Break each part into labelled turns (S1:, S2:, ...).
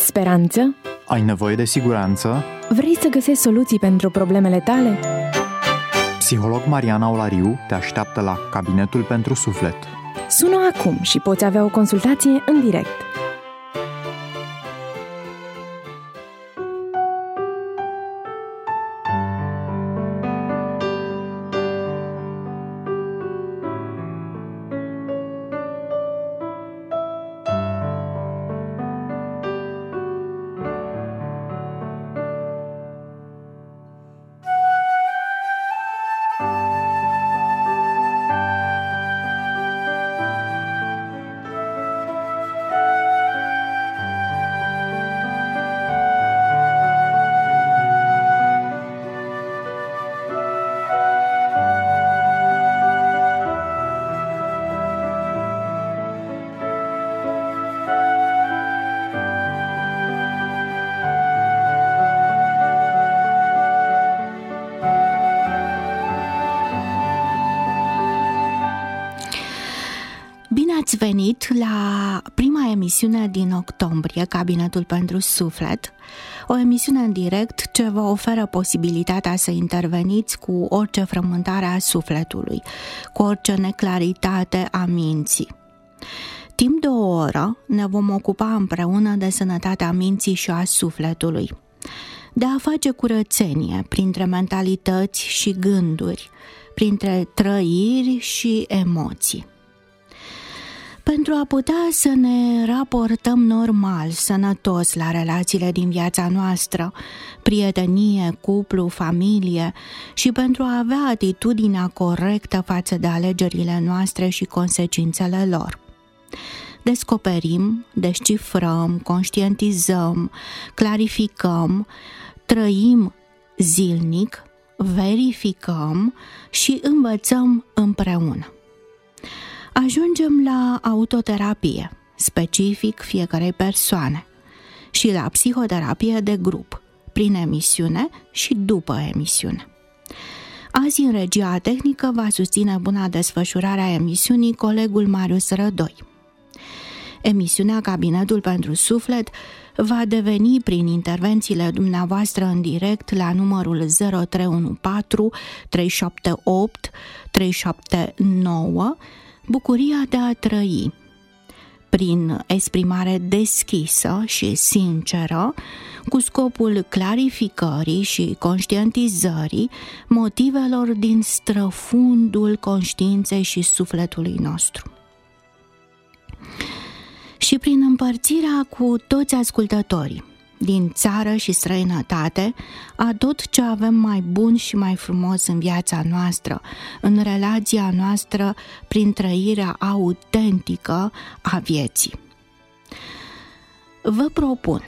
S1: speranță?
S2: Ai nevoie de siguranță?
S1: Vrei să găsești soluții pentru problemele tale?
S2: Psiholog Mariana Olariu te așteaptă la Cabinetul pentru Suflet.
S1: Sună acum și poți avea o consultație în direct.
S3: Ați venit la prima emisiune din octombrie, Cabinetul pentru Suflet, o emisiune în direct ce vă oferă posibilitatea să interveniți cu orice frământare a sufletului, cu orice neclaritate a minții. Timp de o oră ne vom ocupa împreună de sănătatea minții și a sufletului, de a face curățenie printre mentalități și gânduri, printre trăiri și emoții. Pentru a putea să ne raportăm normal, sănătos la relațiile din viața noastră, prietenie, cuplu, familie și pentru a avea atitudinea corectă față de alegerile noastre și consecințele lor. Descoperim, descifrăm, conștientizăm, clarificăm, trăim zilnic, verificăm și învățăm împreună. Ajungem la autoterapie, specific fiecarei persoane, și la psihoterapie de grup, prin emisiune și după emisiune. Azi, în regia tehnică, va susține buna desfășurare a emisiunii colegul Marius Rădoi. Emisiunea Cabinetul pentru Suflet va deveni, prin intervențiile dumneavoastră în direct la numărul 0314 378 379, bucuria de a trăi, prin exprimare deschisă și sinceră, cu scopul clarificării și conștientizării motivelor din străfundul conștiinței și sufletului nostru. Și prin împărțirea cu toți ascultătorii din țară și străinătate a tot ce avem mai bun și mai frumos în viața noastră, în relația noastră, prin trăirea autentică a vieții. Vă propun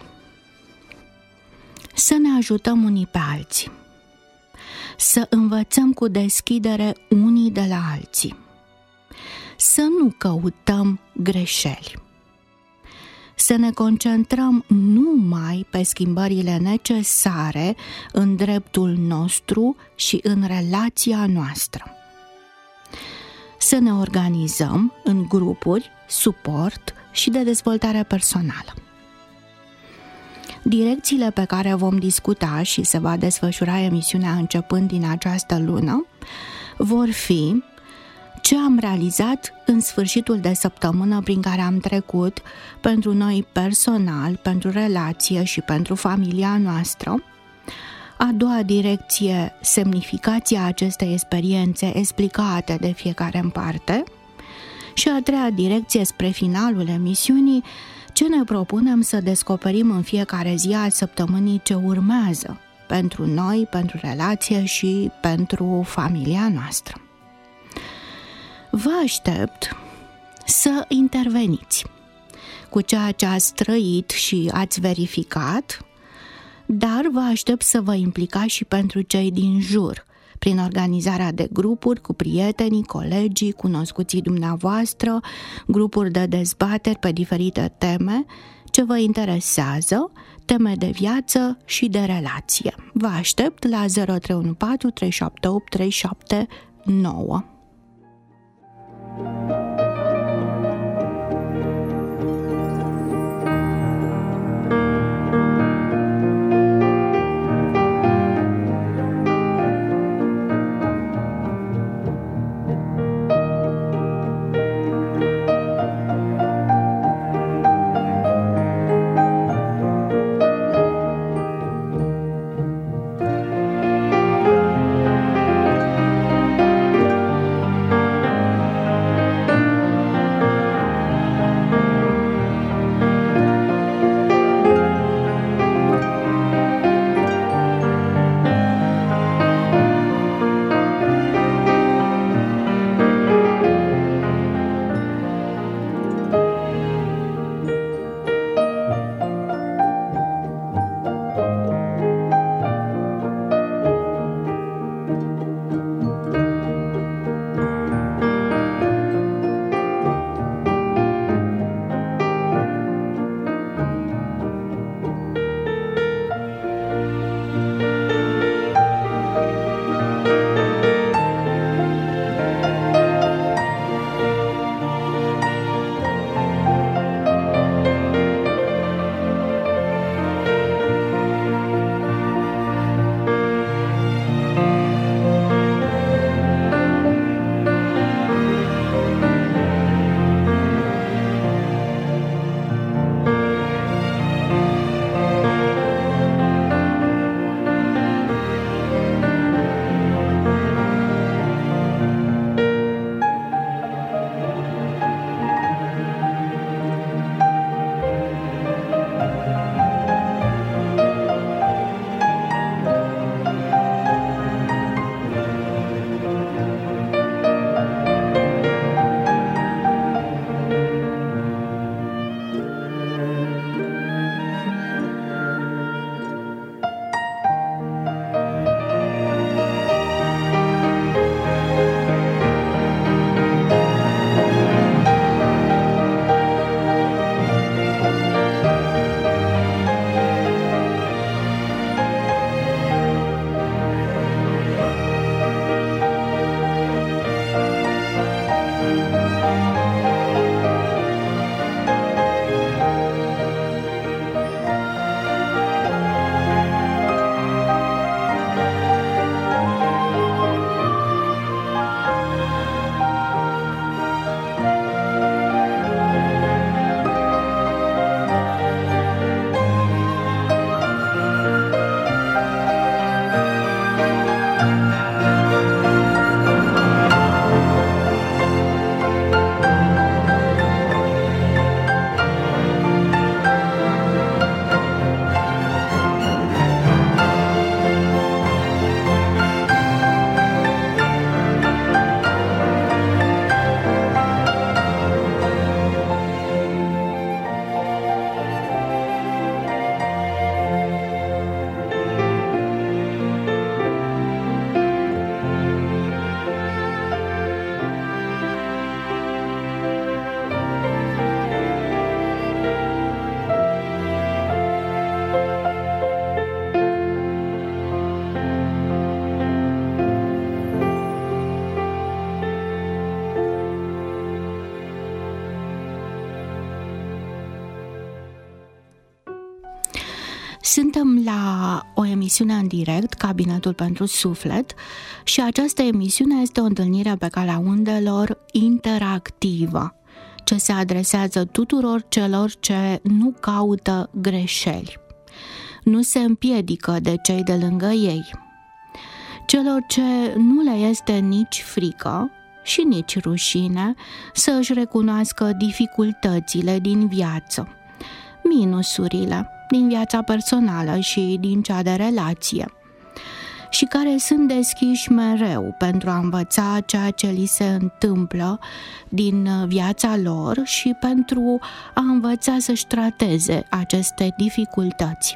S3: să ne ajutăm unii pe alții, să învățăm cu deschidere unii de la alții, să nu căutăm greșeli, să ne concentrăm numai pe schimbările necesare în dreptul nostru și în relația noastră. Să ne organizăm în grupuri, suport și de dezvoltare personală. Direcțiile pe care vom discuta și se va desfășura emisiunea începând din această lună vor fi ce am realizat în sfârșitul de săptămână prin care am trecut pentru noi personal, pentru relație și pentru familia noastră. A doua direcție, semnificația acestei experiențe explicate de fiecare în parte. Și a treia direcție, spre finalul emisiunii, ce ne propunem să descoperim în fiecare zi a săptămânii ce urmează pentru noi, pentru relație și pentru familia noastră. Vă aștept să interveniți cu ceea ce ați trăit și ați verificat, dar vă aștept să vă implicați și pentru cei din jur, prin organizarea de grupuri cu prietenii, colegii, cunoscuții dumneavoastră, grupuri de dezbateri pe diferite teme ce vă interesează, teme de viață și de relație. Vă aștept la 0314 378 379. Suntem la o emisiune în direct, Cabinetul pentru Suflet, și această emisiune este o întâlnire pe calea undelor interactivă, ce se adresează tuturor celor ce nu caută greșeli, nu se împiedică de cei de lângă ei, celor ce nu le este nici frică și nici rușine să își recunoască dificultățile din viață, minusurile din viața personală și din cea de relație, și care sunt deschiși mereu pentru a învăța ceea ce li se întâmplă din viața lor și pentru a învăța să-și trateze aceste dificultăți.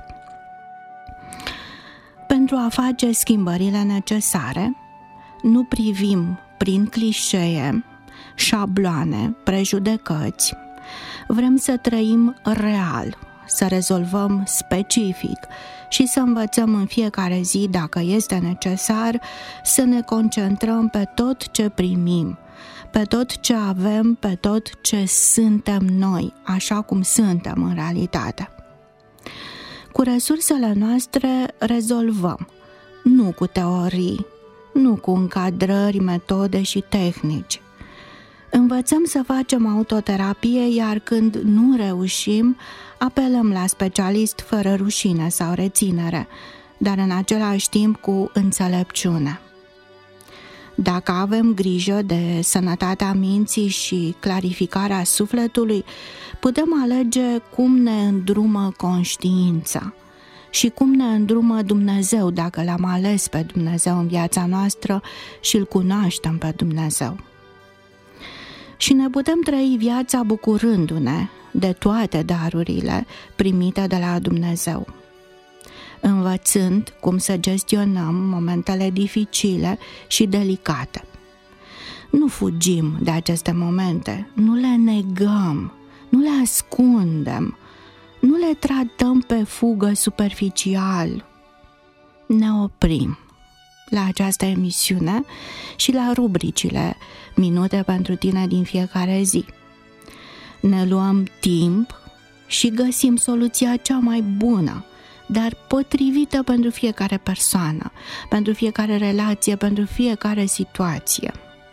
S3: Pentru a face schimbările necesare, nu privim prin clișee, șabloane, prejudecăți. Vrem să trăim real, să rezolvăm specific și să învățăm în fiecare zi, dacă este necesar, să ne concentrăm pe tot ce primim, pe tot ce avem, pe tot ce suntem noi, așa cum suntem în realitate. Cu resursele noastre rezolvăm, nu cu teorii, nu cu încadrări, metode și tehnici. Învățăm să facem autoterapie, iar când nu reușim, apelăm la specialist fără rușine sau reținere, dar în același timp cu înțelepciune. Dacă avem grijă de sănătatea minții și clarificarea sufletului, putem alege cum ne îndrumă conștiința și cum ne îndrumă Dumnezeu, dacă l-am ales pe Dumnezeu în viața noastră și îl cunoaștem pe Dumnezeu. Și ne putem trăi viața bucurându-ne de toate darurile primite de la Dumnezeu, învățând cum să gestionăm momentele dificile și delicate. Nu fugim de aceste momente, nu le negăm, nu le ascundem, nu le tratăm pe fugă superficial. Ne oprim la această emisiune și la rubricile Minute pentru tine din fiecare zi. Ne luăm timp și găsim soluția cea mai bună, dar potrivită pentru fiecare persoană, pentru fiecare relație, pentru fiecare situație.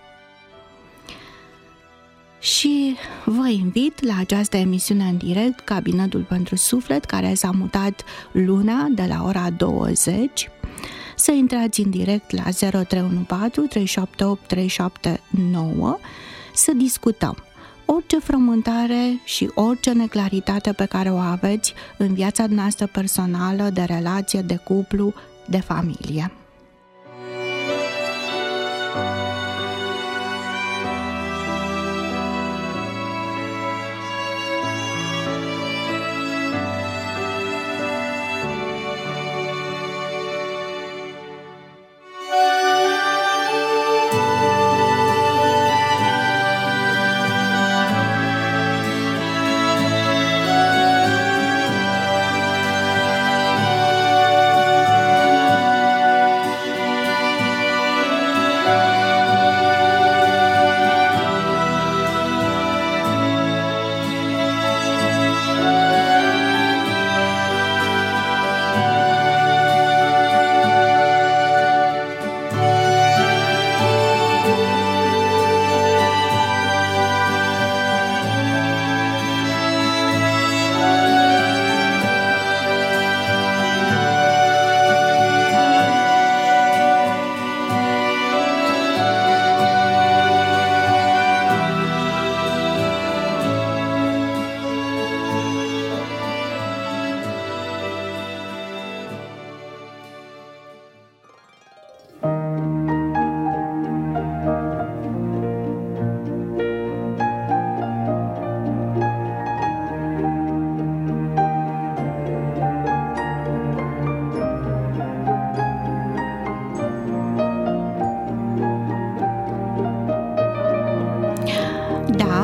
S3: Și vă invit la această emisiune în direct, Cabinetul pentru Suflet, care s-a mutat luna de la ora 20. Să intrați în direct la 0314 378 379 să discutăm orice frământare și orice neclaritate pe care o aveți în viața noastră personală, de relație, de cuplu, de familie.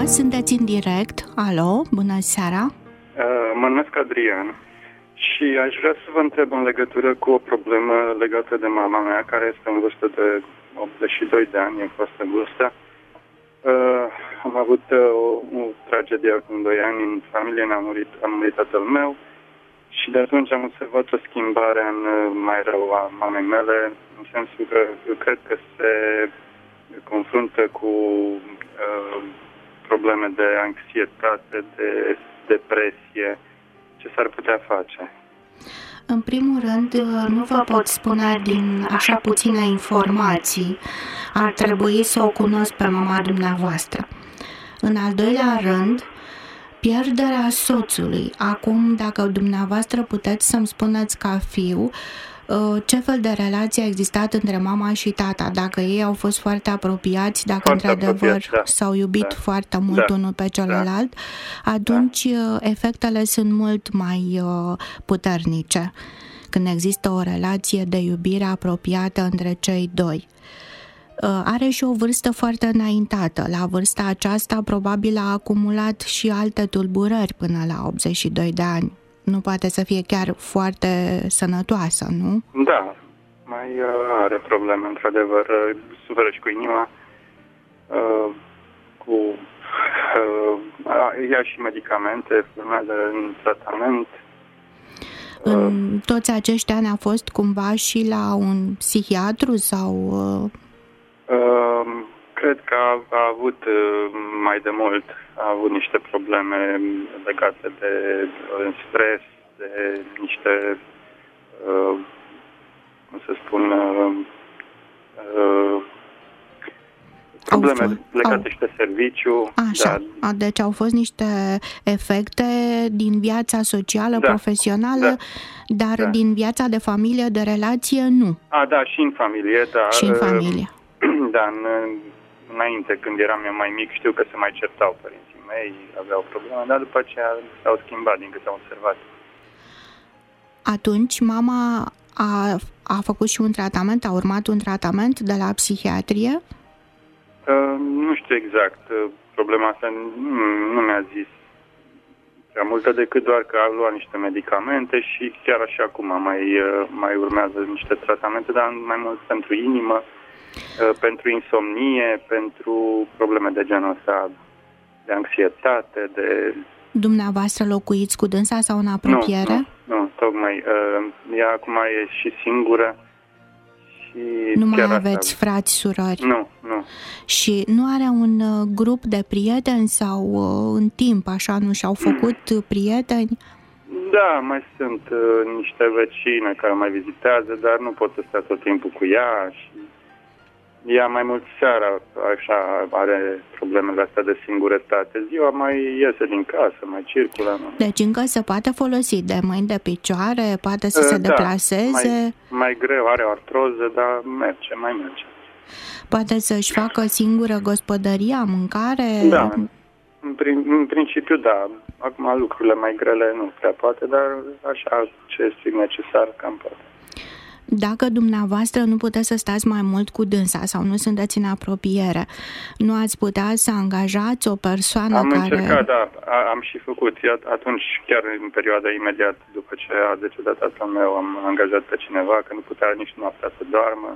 S3: sunteți în direct. Alo, bună seara.
S4: Mă numesc Adrian și aș vrea să vă întreb în legătură cu o problemă legată de mama mea, care este în vârstă de 82 de ani, în fostă vârstă. Am avut o tragedie acum 2 ani în familie, a murit tatăl meu și de atunci am observat o schimbare în mai rău a mamei mele, în sensul că eu cred că se confruntă cu probleme de anxietate, de depresie. Ce s-ar putea face?
S3: În primul rând, nu vă pot spune din așa puține informații. Ar trebui să o cunosc pe mama dumneavoastră. În al doilea rând, pierderea soțului. Acum, dacă dumneavoastră puteți să-mi spuneți ca fiu ce fel de relație a existat între mama și tata, dacă ei au fost foarte apropiați, dacă foarte într-adevăr s-au iubit foarte mult unul pe celălalt, atunci efectele sunt mult mai puternice când există o relație de iubire apropiată între cei doi. Are și o vârstă foarte înaintată. La vârsta aceasta probabil a acumulat și alte tulburări până la 82 de ani. Nu poate să fie chiar foarte sănătoasă, nu?
S4: Da, mai are probleme, într-adevăr. Suferă și cu inima, ia și medicamente, urmează în tratament.
S3: În toți acești ani a fost cumva și la un psihiatru sau...
S4: Cred că a avut mai de mult, a avut niște probleme legate de stres, de niște, cum să spun, probleme legate și de serviciu.
S3: Așa, deci au fost niște efecte din viața socială, profesională, dar din viața de familie, de relație, nu.
S4: Da, și în familie, da.
S3: Și în familie.
S4: Da, înainte, când eram eu mai mic, știu că se mai certau părinții mei, aveau probleme, dar după aceea s-au schimbat, din câte am observat.
S3: Atunci, mama a făcut și un tratament, a urmat un tratament de la psihiatrie?
S4: Nu știu exact. Problema asta nu mi-a zis prea multă, decât doar că a luat niște medicamente și chiar așa acum mai urmează niște tratamente, dar mai mult pentru inimă, pentru insomnie, pentru probleme de genul ăsta, de anxietate, de...
S3: Dumneavoastră locuiți cu dânsa sau în apropiere?
S4: Nu, tocmai. Ea acum e și singură și...
S3: Nu mai aveți frați, surori?
S4: Nu.
S3: Și nu are un grup de prieteni sau în timp, așa, nu și-au făcut prieteni?
S4: Da, mai sunt niște vecine care mai vizitează, dar nu pot să stea tot timpul cu ea și... Ea mai mult seara, așa, are problemele astea de singurătate. Ziua mai iese din casă, mai circulă.
S3: Deci încă se poate folosi de mâini, de picioare, poate să se deplaseze?
S4: Mai greu, are o artroză, dar mai merge.
S3: Poate să-și facă singură gospodăria, mâncare?
S4: Da, în principiu da. Acum lucrurile mai grele nu prea poate, dar așa ce este necesar cam poate.
S3: Dacă dumneavoastră nu puteți să stați mai mult cu dânsa sau nu sunteți în apropiere, nu ați putea să angajați o persoană
S4: care...
S3: Am
S4: încercat, da, am și făcut. Atunci, chiar în perioada imediat după ce a decedat tatăl meu, am angajat pe cineva, că nu putea nici noaptea să doarmă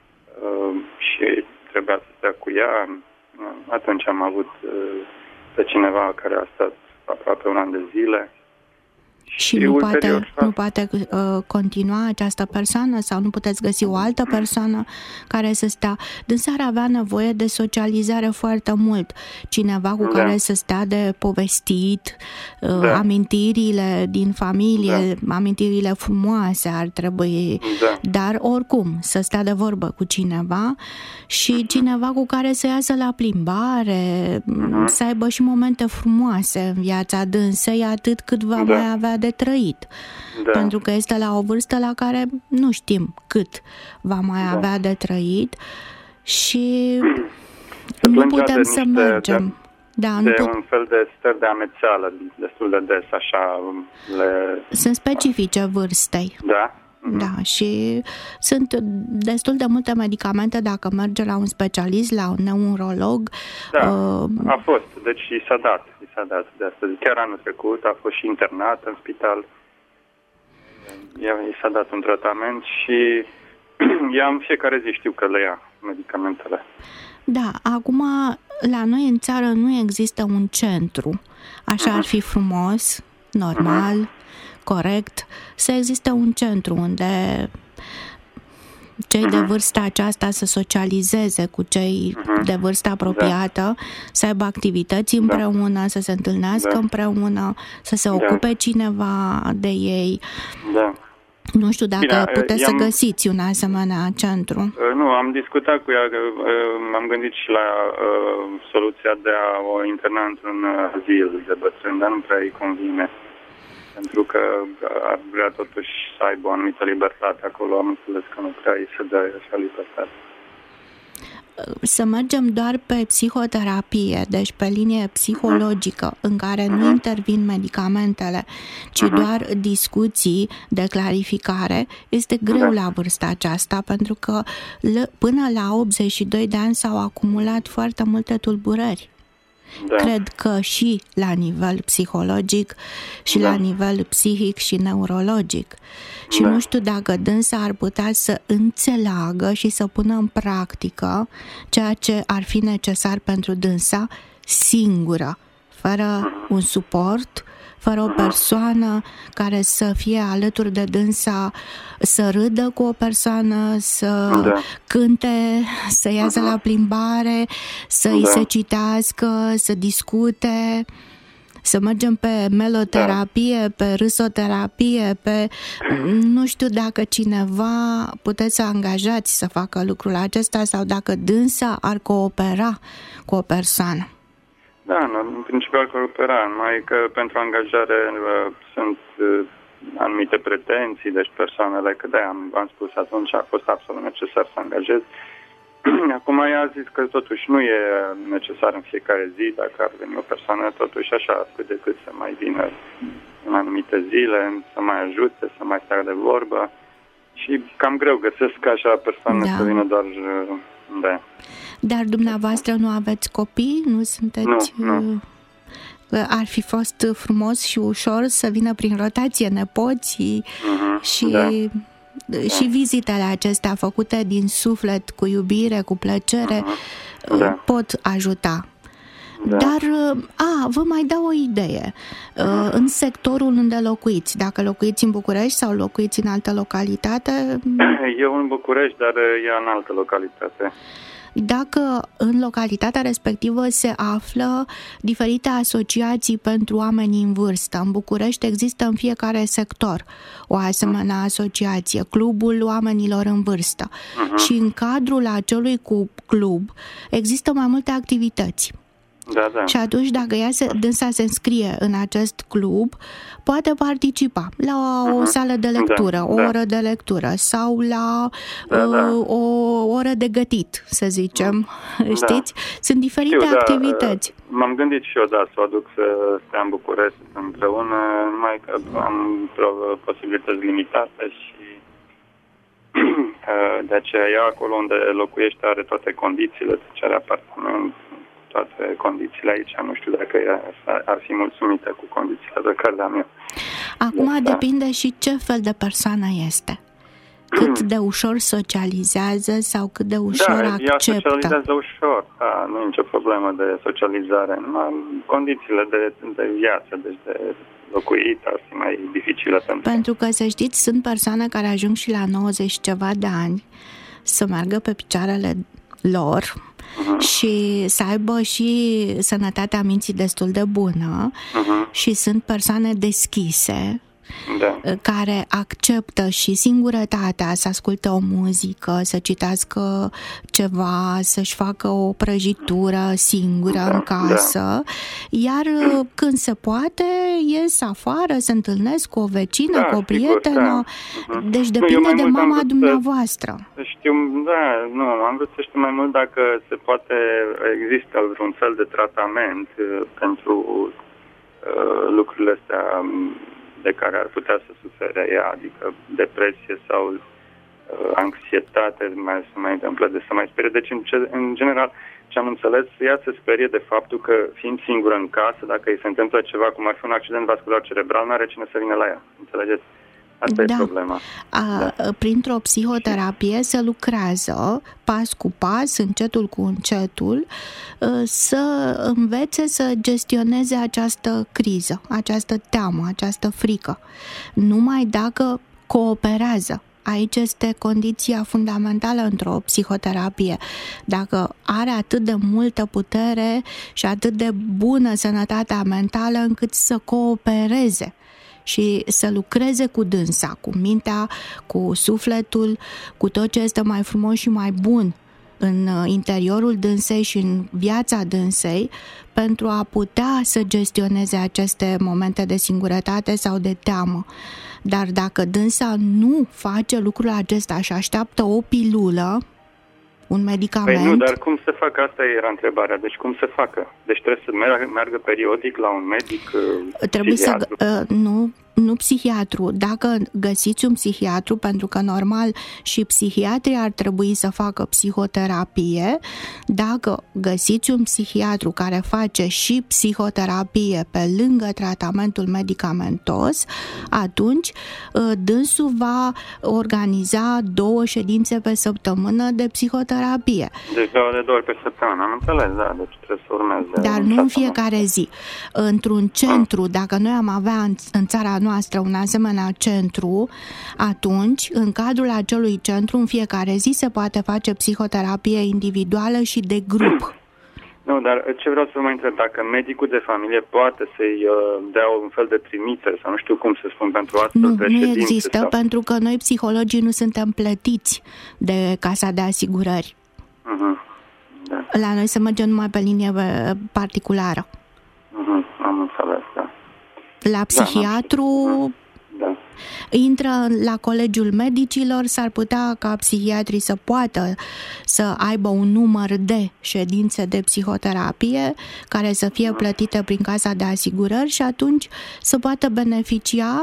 S4: și trebuia să stea cu ea. Atunci am avut pe cineva care a stat aproape un an de zile.
S3: Și nu poate continua această persoană sau nu puteți găsi o altă persoană care să stea. Dânsa ar avea nevoie de socializare foarte mult. Cineva cu care să stea de povestit, amintirile din familie, amintirile frumoase ar trebui, dar oricum să stea de vorbă cu cineva și cineva cu care să iasă la plimbare, să aibă și momente frumoase în viața dânsei, atât cât va mai avea de trăit. Pentru că este la o vârstă la care nu știm cât va mai avea de trăit și nu putem să mergem.
S4: Un fel de stări de amețeală destul de des, așa.
S3: Sunt specifice vârstei.
S4: Da.
S3: Da, și sunt destul de multe medicamente dacă merge la un specialist, la un neurolog.
S4: Da, a fost, deci i s-a dat de astăzi. Chiar anul trecut a fost și internat în spital. I s-a dat un tratament și ea în fiecare zi știu că le ia medicamentele.
S3: Da, acum la noi în țară nu există un centru. Așa ar fi frumos, normal, corect, să existe un centru unde cei de vârsta aceasta să socializeze cu cei de vârstă apropiată, să aibă activități împreună, să se întâlnească împreună, să se ocupe cineva de ei.
S4: Da.
S3: Nu știu dacă puteți să găsiți un asemenea centru.
S4: Nu, am discutat cu ea, m-am gândit și la soluția de a o interna într-un azil de bătrâni, dar nu prea îi convine. Pentru că ar vrea totuși să aibă o anumită libertate acolo. Am înțeles că nu prea îi se dă așa libertate.
S3: Să mergem doar pe psihoterapie, deci pe linie psihologică, în care nu intervin medicamentele, ci doar discuții de clarificare, este greu la vârsta aceasta, pentru că până la 82 de ani s-au acumulat foarte multe tulburări. Da. Cred că și la nivel psihologic și la nivel psihic și neurologic. Și nu știu dacă dânsa ar putea să înțeleagă și să pună în practică ceea ce ar fi necesar pentru dânsa singură, fără un suport, fără o persoană care să fie alături de dânsa, să râdă cu o persoană, să cânte, să iasă la plimbare, să îi se citească, să discute, să mergem pe meloterapie, pe râsoterapie, pe... Nu știu dacă cineva puteți să angajați să facă lucrul acesta sau dacă dânsa ar coopera cu o persoană.
S4: Da, în principial coopera, numai că pentru angajare sunt anumite pretenții, deci persoanele, că de-aia am spus atunci, a fost absolut necesar să angajez. Acum ea a zis că totuși nu e necesar în fiecare zi, dacă ar veni o persoană, totuși așa, cât de cât să mai vină în anumite zile, să mai ajute, să mai stea de vorbă. Și cam greu găsesc așa persoane să vină doar... Da.
S3: Dar dumneavoastră nu aveți copii? Nu sunteți...
S4: Nu.
S3: Ar fi fost frumos și ușor să vină prin rotație nepoții și vizitele acestea făcute din suflet, cu iubire, cu plăcere, pot ajuta. Dar, vă mai dau o idee. În sectorul unde locuiți, dacă locuiți în București sau locuiți în altă localitate?
S4: Eu în București, dar ea în altă localitate.
S3: Dacă în localitatea respectivă se află diferite asociații pentru oamenii în vârstă. În București există în fiecare sector o asemenea asociație, Clubul Oamenilor în Vârstă. Și în cadrul acelui club există mai multe activități.
S4: Da.
S3: Și atunci, dacă dânsa se înscrie în acest club, poate participa la o sală de lectură, o oră de lectură sau la o oră de gătit, să zicem. Știți? Sunt diferite activități.
S4: M-am gândit și eu, să o aduc să stea în București împreună, numai că am posibilități limitate și de aceea ea acolo unde locuiește are toate condițiile, deci are apartament, toate condițiile aici. Nu știu dacă ea ar fi mulțumită cu condițiile pe care le-am eu.
S3: Acum depinde și ce fel de persoană este. Cât de ușor socializează sau cât de ușor acceptă.
S4: Ea socializează ușor. Nu e nicio problemă de socializare. Numai condițiile de viață, deci de locuit, ar fi mai dificilă pentru
S3: că, să știți, sunt persoane care ajung și la 90 ceva de ani să meargă pe picioarele lor și să aibă și sănătatea minții destul de bună și sunt persoane deschise care acceptă și singurătatea, să asculte o muzică, să citească ceva, să-și facă o prăjitură singură în casă, iar când se poate ies afară, se întâlnesc cu o vecină, cu o prietenă, deci depinde de mama dumneavoastră.
S4: Știu, am vrut să știu mai mult dacă se poate, există vreun fel de tratament pentru lucrurile astea de care ar putea să sufere ea, adică depresie sau anxietate, se mai întâmplă de să mai sperie. Deci, în general, ce am înțeles, ea se sperie de faptul că, fiind singură în casă, dacă îi se întâmplă ceva, cum ar fi un accident vascular cerebral, nu are cine să vină la ea. Înțelegeți? Asta e problema.
S3: Printr-o psihoterapie se lucrează pas cu pas, încetul cu încetul, să învețe să gestioneze această criză, această teamă, această frică. Numai dacă cooperează. Aici este condiția fundamentală într-o psihoterapie. Dacă are atât de multă putere și atât de bună sănătatea mentală încât să coopereze și să lucreze cu dânsa, cu mintea, cu sufletul, cu tot ce este mai frumos și mai bun în interiorul dânsei și în viața dânsei, pentru a putea să gestioneze aceste momente de singurătate sau de teamă. Dar dacă dânsa nu face lucrul acesta și așteaptă o pilulă, un medicament...
S4: Păi nu, dar cum să facă? Asta era întrebarea. Deci cum să facă? Deci trebuie să meargă periodic la un medic
S3: trebuie
S4: psihiatru?
S3: Nu psihiatru. Dacă găsiți un psihiatru, pentru că normal și psihiatrii ar trebui să facă psihoterapie, dacă găsiți un psihiatru care face și psihoterapie pe lângă tratamentul medicamentos, atunci dânsul va organiza 2 ședințe pe săptămână de psihoterapie.
S4: Deci de 2 ori pe săptămână, am înțeles, da, deci trebuie să urmeze.
S3: Dar nu în fiecare zi. Într-un centru, dacă noi am avea în țara noastră un asemenea centru, atunci, în cadrul acelui centru, în fiecare zi se poate face psihoterapie individuală și de grup.
S4: Nu, dar ce vreau să vă mai întreb, dacă medicul de familie poate să-i dea un fel de trimitere, sau nu știu cum să spun, pentru astfel de ședințe?
S3: Nu există, pentru că noi psihologii nu suntem plătiți de Casa de Asigurări.
S4: Da.
S3: La noi se merge numai pe linie particulară.
S4: Am înțeles, da.
S3: La psihiatru intră la Colegiul Medicilor, s-ar putea ca psihiatrii să poată să aibă un număr de ședințe de psihoterapie care să fie plătite prin Casa de Asigurări și atunci să poată beneficia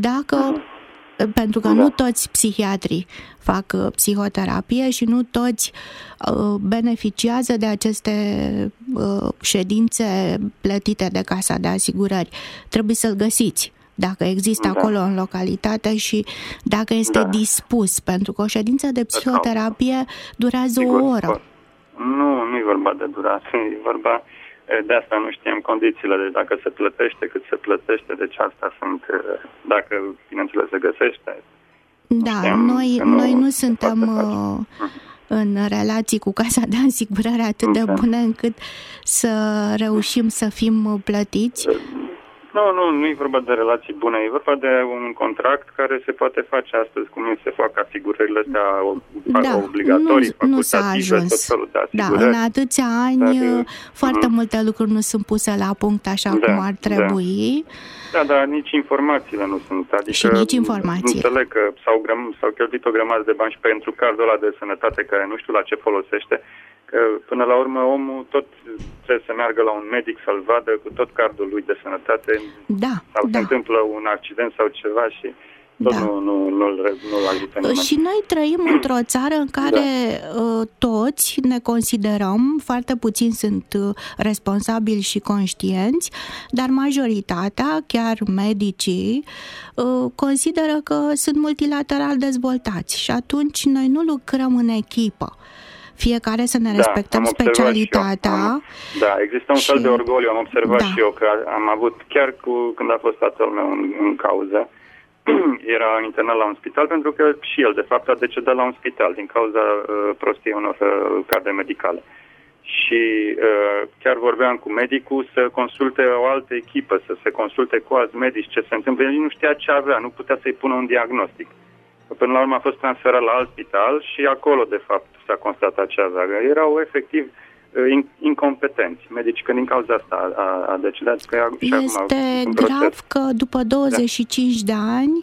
S3: pentru că nu toți psihiatrii fac psihoterapie și nu toți beneficiază de aceste ședințe plătite de Casa de Asigurări. Trebuie să-l găsiți dacă există acolo în localitate și dacă este dispus, pentru că o ședință de psihoterapie durează o oră.
S4: Nu e vorba de durată, e vorba de asta nu știm condițiile, deci dacă se plătește, cât se plătește, deci asta sunt, dacă, bineînțeles, se găsește.
S3: Da, noi nu suntem în relații cu Casa de Asigurare atât de bune încât să reușim să fim plătiți.
S4: Nu e vorba de relații bune, e vorba de un contract care se poate face astăzi, cum se fac asigurările astea obligatorii,
S3: nu s-a ajuns.
S4: Tot felul de asigurări.
S3: Da, în atâția ani foarte multe lucruri nu sunt puse la punct așa cum ar trebui.
S4: Da, dar nici informațiile nu sunt. Adică
S3: și nici informațiile.
S4: Înțeleg că s-au cheltuit o grămadă de bani și pentru cardul ăla de sănătate care nu știu la ce folosește. Că până la urmă omul tot trebuie să meargă la un medic să-l vadă cu tot cardul lui de sănătate. Sau se întâmplă un accident sau ceva și tot nu-l ajută nimeni.
S3: Și noi trăim într-o țară în care toți ne considerăm, foarte puțini sunt responsabili și conștienți, dar majoritatea, chiar medicii, consideră că sunt multilateral dezvoltați și atunci noi nu lucrăm în echipă. Fiecare să ne respectăm specialitatea.
S4: Există un fel de orgoliu, am observat și eu, că am avut, chiar când a fost tatăl meu în cauză, era internat la un spital, pentru că și el, de fapt, a decedat la un spital din cauza prostiei unor cadre medicale. Și chiar vorbeam cu medicul să consulte o altă echipă, să se consulte cu alți medici ce se întâmplă. El nu știa ce avea, nu putea să-i pună un diagnostic. Până la urmă a fost transferat la alt spital și acolo, de fapt, s-a constatat ce avea. Erau efectiv incompetenți medici, că din cauza asta a decedat.
S3: Este grav că după 25 de ani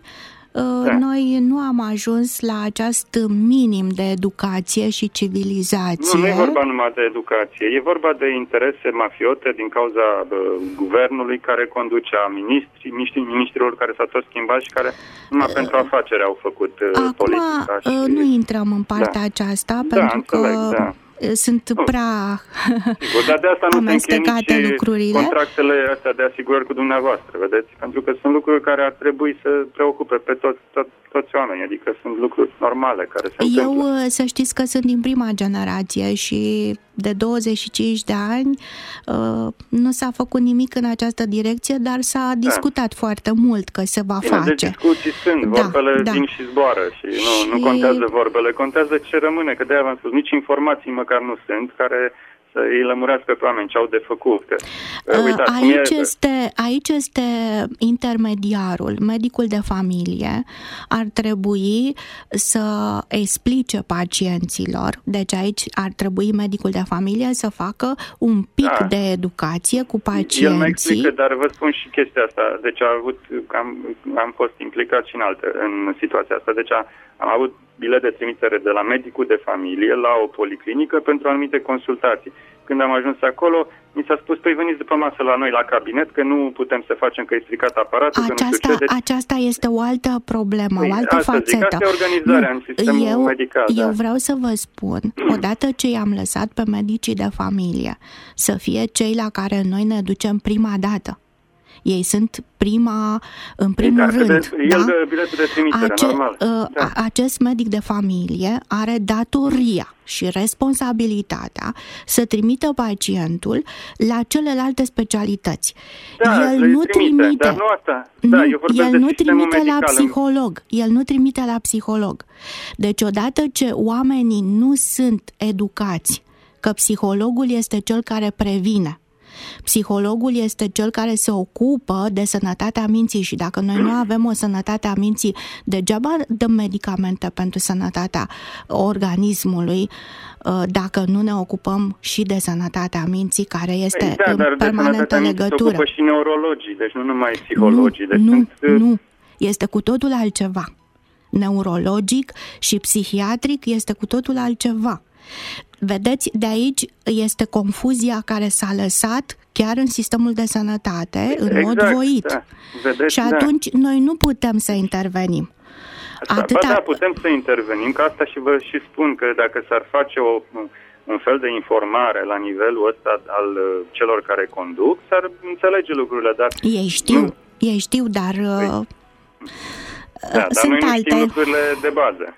S3: noi nu am ajuns la acest minim de educație și civilizație.
S4: Nu e vorba numai de educație, e vorba de interese mafiote din cauza guvernului care conduce, a ministrilor care s-au tot schimbat și care numai pentru afaceri au făcut politica.
S3: Acum nu intrăm în partea aceasta, pentru că sunt prea
S4: dar de asta nu
S3: amestecate
S4: nici
S3: lucrurile.
S4: Contractele astea de asigurări cu dumneavoastră, vedeți? Pentru că sunt lucruri care ar trebui să preocupe pe toți oamenii, adică sunt lucruri normale care se întâmplă.
S3: Eu, să știți că sunt din prima generație și de 25 de ani nu s-a făcut nimic în această direcție, dar s-a discutat foarte mult că se va face.
S4: De discuții sunt, vorbele vin și zboară și nu contează vorbele, contează ce rămâne, că de-aia v-am spus, nici informații măcar nu sunt care să îi lămurească pe oameni ce au de făcut.
S3: Aici este intermediarul, medicul de familie ar trebui să explice pacienților, deci aici ar trebui medicul de familie să facă un pic de educație cu pacienții.
S4: El mă explică, dar vă spun și chestia asta, deci am fost implicat și în situația asta, deci am avut bilet de trimitere de la medicul de familie la o policlinică pentru anumite consultații. Când am ajuns acolo, mi s-a spus, păi veniți după masă la noi la cabinet, că nu putem să facem, că e stricat aparatul.
S3: Aceasta este o altă problemă, o altă fațetă.
S4: Asta e organizarea în sistemul medical.
S3: Eu vreau să vă spun, odată ce i-am lăsat pe medicii de familie să fie cei la care noi ne ducem prima dată, ei sunt în primul rând.
S4: Biletul de trimitere, normal.
S3: Acest medic de familie are datoria și responsabilitatea să trimită pacientul la celelalte specialități. El nu trimite, la psiholog. El nu trimite la psiholog. Deci odată ce oamenii nu sunt educați că psihologul este cel care previne, psihologul este cel care se ocupă de sănătatea minții și dacă noi nu avem o sănătate a minții, degeaba dăm medicamente pentru sănătatea organismului dacă nu ne ocupăm și de sănătatea minții, care este în permanentă legătură.
S4: Se ocupă și neurologii, deci nu numai psihologii.
S3: Nu, este cu totul altceva. Neurologic și psihiatric este cu totul altceva. Vedeți, de aici este confuzia care s-a lăsat chiar în sistemul de sănătate, în mod voit.
S4: Vedeți,
S3: și atunci noi nu putem să intervenim.
S4: Putem să intervenim, că asta și vă și spun că dacă s-ar face un fel de informare la nivelul ăsta al celor care conduc, s-ar înțelege lucrurile, dar...
S3: Ei știu, dar...
S4: dar
S3: sunt
S4: noi
S3: alte
S4: lucrurile de bază.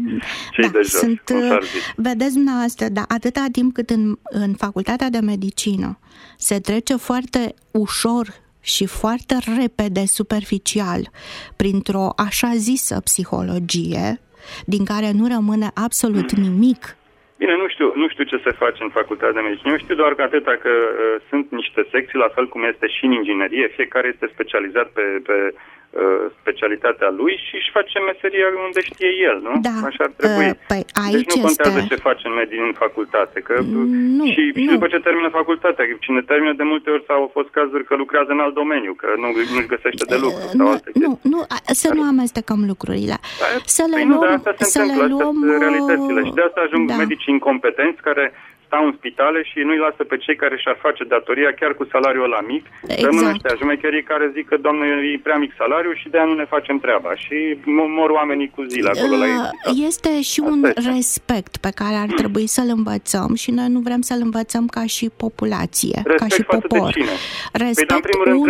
S3: Vedeți dumneavoastră, atâta timp cât în facultatea de medicină se trece foarte ușor și foarte repede, superficial, printr-o așa zisă psihologie, din care nu rămâne absolut nimic.
S4: Bine, nu știu ce se face în facultatea de medicină. Eu știu doar că atâta că sunt niște secții, la fel cum este și în inginerie, fiecare este specializat pe specialitatea lui și își face meseria unde știe el, nu?
S3: Da.
S4: Așa ar trebui. Deci nu contează ce face în facultate. Și după ce termină facultatea, cine termină de multe ori au fost cazuri că lucrează în alt domeniu, că nu-și găsește de lucru.
S3: Să nu amestecăm lucrurile. Să le luăm
S4: realitățile. Și de asta ajung medicii incompetenți care stau în spitale și nu-i lasă pe cei care și-ar face datoria chiar cu salariul ăla mic. Rămân ăștia șmecherii care zic că, doamne, e prea mic salariu și de-aia nu ne facem treaba. Și mor oamenii cu zile acolo la ei.
S3: Este și un respect pe care ar trebui să-l învățăm și noi nu vrem să-l învățăm ca și populație, ca și popor. Respect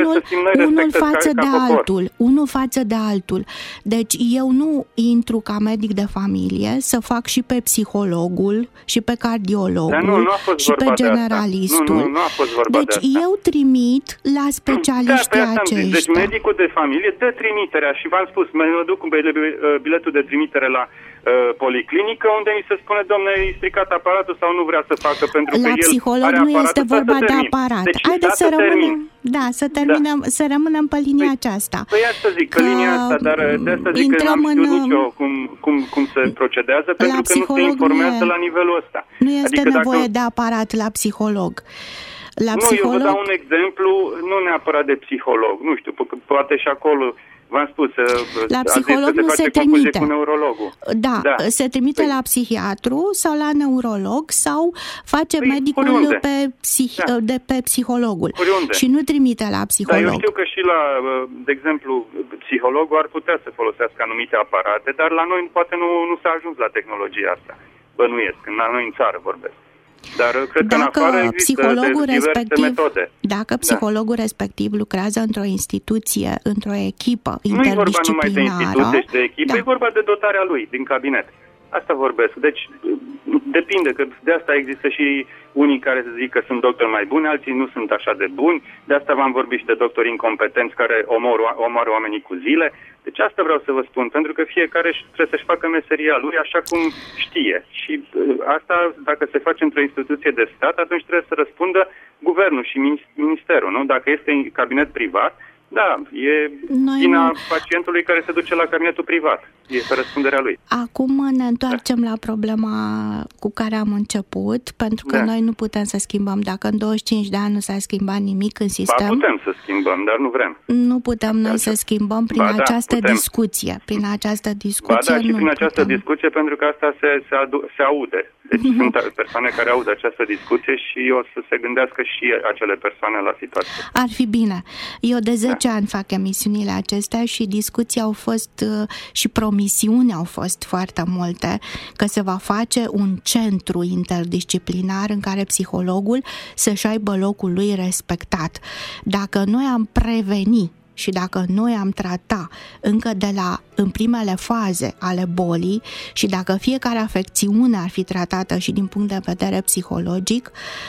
S3: unul față de altul. Deci eu nu intru ca medic de familie să fac și pe psihologul și pe cardiologul și pe generalistul.
S4: Nu a fost vorba
S3: deci
S4: de asta.
S3: eu trimit la specialiștii aceștia.
S4: Deci medicul de familie dă trimiterea și v-am spus, mă duc cu biletul de trimitere la policlinică, unde mi se spune, domnule, e stricat aparatul sau nu vrea să facă, pentru că
S3: la psiholog nu este vorba de aparat.
S4: Deci,
S3: haideți să terminăm, să rămânem pe linia aceasta.
S4: Păi asta zic, pe linia asta, dar de asta zic că n-am știut nici eu cum se procedează, pentru că nu se informează la nivelul ăsta.
S3: Nu este nevoie de aparat la psiholog.
S4: Eu vă dau un exemplu, nu neapărat de psiholog, nu știu, poate și acolo V-am spus,
S3: la psiholog nu se trimite.
S4: Cu neurologul.
S3: Da, se trimite la psihiatru sau la neurolog sau face medicul pe psihologul. Și nu trimite la psiholog.
S4: Da, eu știu că și la, de exemplu, psihologul ar putea să folosească anumite aparate, dar la noi poate nu s-a ajuns la tehnologia asta. Bănuiesc, la noi în țară vorbesc. Dar cred că în afară există diverse metode.
S3: Dacă psihologul respectiv lucrează într-o instituție, într-o echipă interdisciplinară...
S4: Nu e vorba numai de instituție și de echipă, e vorba de dotarea lui din cabinet. Asta vorbesc. Deci depinde, că de asta există și unii care zic că sunt doctori mai buni, alții nu sunt așa de buni. De asta v-am vorbit și de doctori incompetenți care omoară oamenii cu zile. Deci asta vreau să vă spun, pentru că fiecare trebuie să-și facă meseria lui așa cum știe. Și asta, dacă se face într-o instituție de stat, atunci trebuie să răspundă guvernul și ministerul, nu? Dacă este cabinet privat, da, e vina pacientului care se duce la cabinetul privat. Este răspunderea lui.
S3: Acum ne întoarcem la problema cu care am început, pentru că noi nu putem să schimbăm. Dacă în 25 de ani nu s-a schimbat nimic în sistem...
S4: Ba, putem să schimbăm, dar nu vrem.
S3: Nu putem noi să schimbăm prin această discuție. Prin această discuție
S4: și prin această discuție, pentru că asta se aude. Deci sunt persoane care aud această discuție și o să se gândească și acele persoane la situație.
S3: Ar fi bine. Eu de 10 ani fac emisiunile acestea și discuții au fost și promisiuni au fost foarte multe, că se va face un centru interdisciplinar în care psihologul să-și aibă locul lui respectat. Dacă noi am preveni și dacă noi am tratat încă în primele faze ale bolii și dacă fiecare afecțiune ar fi tratată și din punct de vedere psihologic,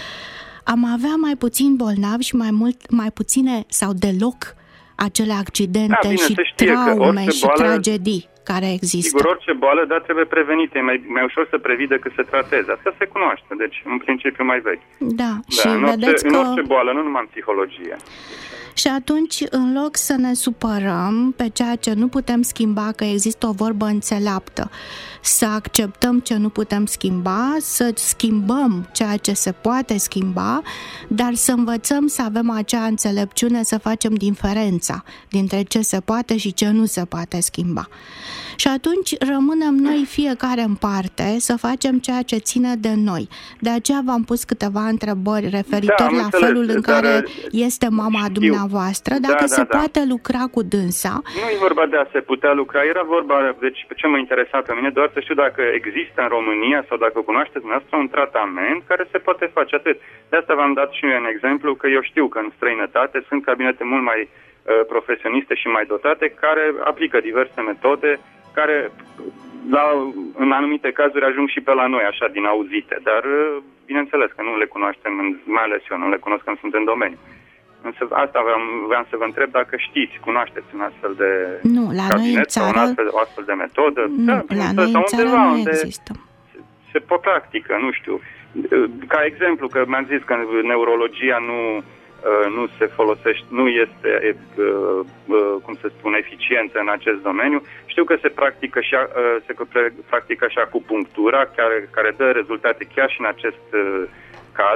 S3: am avea mai puțin bolnavi și mai puține sau deloc acele accidente și traume și tragedii care există.
S4: Sigur, orice boală, dar trebuie prevenită. E mai ușor să previi decât să tratezi. Asta se cunoaște, deci în principiu mai vechi.
S3: Da, și vedeți că...
S4: În orice boală, nu numai în psihologie.
S3: Și atunci, în loc să ne supărăm pe ceea ce nu putem schimba, că există o vorbă înțeleaptă, să acceptăm ce nu putem schimba, să schimbăm ceea ce se poate schimba, dar să învățăm să avem acea înțelepciune, să facem diferența dintre ce se poate și ce nu se poate schimba. Și atunci rămânem noi fiecare în parte să facem ceea ce ține de noi. De aceea v-am pus câteva întrebări referitor la felul în care este mama dumneavoastră, dacă se poate lucra cu dânsa.
S4: Nu e vorba de a se putea lucra, era vorba, deci ce mă interesa pe mine, doar să știu dacă există în România sau dacă cunoașteți dumneavoastră un tratament care se poate face atât. De asta v-am dat și eu un exemplu, că eu știu că în străinătate sunt cabinete mult mai profesioniste și mai dotate care aplică diverse metode care în anumite cazuri ajung și pe la noi, așa, din auzite, dar bineînțeles că nu le cunoaștem, mai ales eu nu le cunosc când sunt în domeniu. Însă asta vreau să vă întreb dacă știți, cunoașteți un astfel de cabinet sau o astfel de metodă.
S3: Nu, la noi în țară nu există.
S4: Se practică, nu știu. Ca exemplu, că mi-am zis că neurologia nu se folosește, nu este, cum se spune, eficiență în acest domeniu. Știu că se practică și acupunctura, care dă rezultate chiar și în acest caz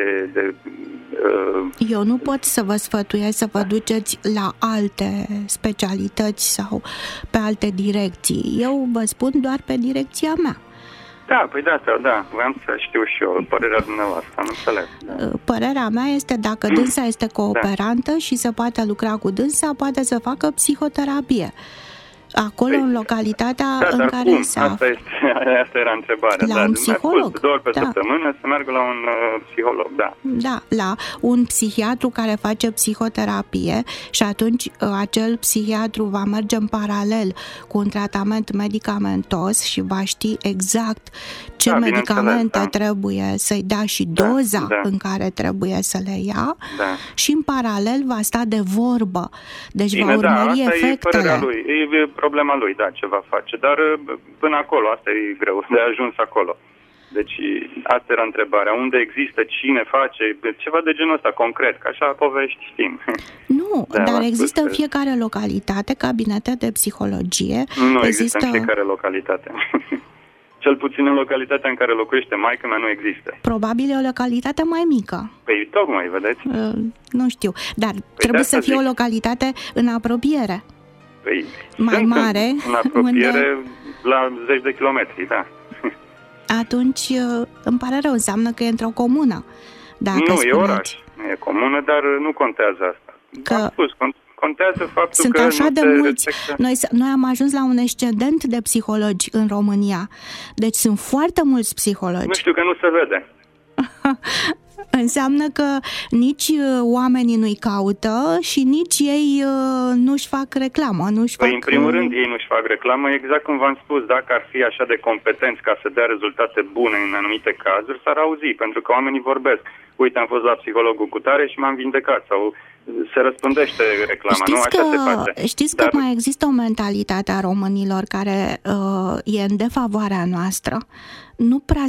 S3: Eu nu pot să vă sfătuiesc să vă duceți la alte specialități sau pe alte direcții. Eu vă spun doar pe direcția mea.
S4: Da, păi da, vreau să știu și eu părerea dumneavoastră, am înțeles.
S3: Părerea mea este dacă dânsa este cooperantă și se poate lucra cu dânsa, poate să facă psihoterapie. Acolo, în localitatea în care se află.
S4: Asta era întrebarea.
S3: La un psiholog.
S4: 2 ori pe săptămână să meargă la un psiholog,
S3: Da, la un psihiatru care face psihoterapie și atunci acel psihiatru va merge în paralel cu un tratament medicamentos și va ști exact ce medicamente trebuie să-i dea și doza în care trebuie să le ia și în paralel va sta de vorbă. Deci va urmări efectele.
S4: E problema lui, ce va face. Dar până acolo, asta e greu, de ajuns acolo. Deci asta era întrebarea. Unde există, cine face, ceva de genul ăsta concret, că așa povești știm.
S3: Nu, dar există în fiecare localitate cabinete de psihologie.
S4: Nu există în fiecare localitate. Cel puțin în localitatea în care locuiește maică mea nu există.
S3: Probabil e o localitate mai mică.
S4: Păi tocmai, vedeți?
S3: Nu știu, dar trebuie să fie o localitate în apropiere.
S4: Păi,
S3: mai mare.
S4: În apropiere la 10 de kilometri, da.
S3: Atunci îmi pare rău, înseamnă că e într-o comună. Dacă
S4: nu,
S3: spuneți.
S4: E oraș, nu e comună, dar nu contează asta. Am spus, contează faptul
S3: sunt
S4: că
S3: așa
S4: nu
S3: de
S4: se
S3: mulți.
S4: respectă...
S3: Noi am ajuns la un excedent de psihologi în România. Deci sunt foarte mulți psihologi.
S4: Nu știu că nu se vede.
S3: Înseamnă că nici oamenii nu-i caută și nici ei nu-și fac reclamă.
S4: În primul rând, ei nu-și fac reclamă, exact cum v-am spus, dacă ar fi așa de competenți ca să dea rezultate bune în anumite cazuri, s-ar auzi, pentru că oamenii vorbesc. Uite, am fost la psihologul cutare și m-am vindecat, sau se răspândește reclama, nu? Așa se face.
S3: Știți că mai există o mentalitate a românilor care e în defavoarea noastră. Nu prea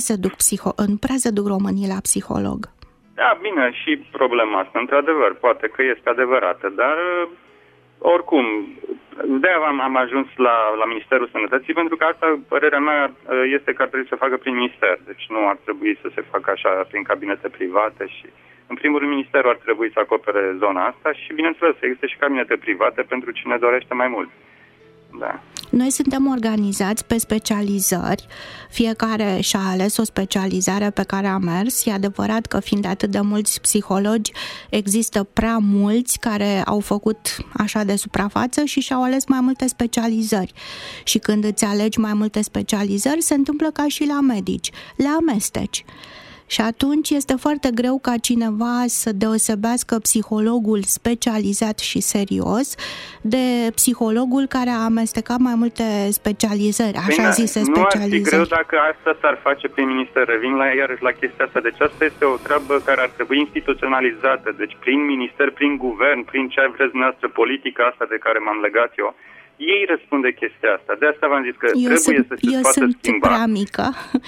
S3: se duc românii la psiholog.
S4: Da, bine, și problema asta, într-adevăr, poate că este adevărată, dar oricum, de-aia am ajuns la Ministerul Sănătății, pentru că asta, părerea mea, este că ar trebui să facă prin minister, deci nu ar trebui să se facă așa prin cabinete private și, în primul rând, ministerul ar trebui să acopere zona asta și, bineînțeles, există și cabinete private pentru cine dorește mai mult. Da.
S3: Noi suntem organizați pe specializări, fiecare și-a ales o specializare pe care a mers. E adevărat că fiind atât de mulți psihologi, există prea mulți care au făcut așa de suprafață și și-au ales mai multe specializări. Și când îți alegi mai multe specializări, se întâmplă ca și la medici, le amesteci. Și atunci este foarte greu ca cineva să deosebească psihologul specializat și serios de psihologul care a amestecat mai multe specializări, așa zise specializări.
S4: Nu ar fi greu dacă asta s-ar face prin minister. Revin iarăși la chestia asta. Deci asta este o treabă care ar trebui instituționalizată. Deci prin minister, prin guvern, prin ce vreți dumneavoastră, politica asta de care m-am legat eu. Ei răspunde chestia asta. De asta v-am zis că trebuie să se poată schimba.
S3: Eu sunt prea mică.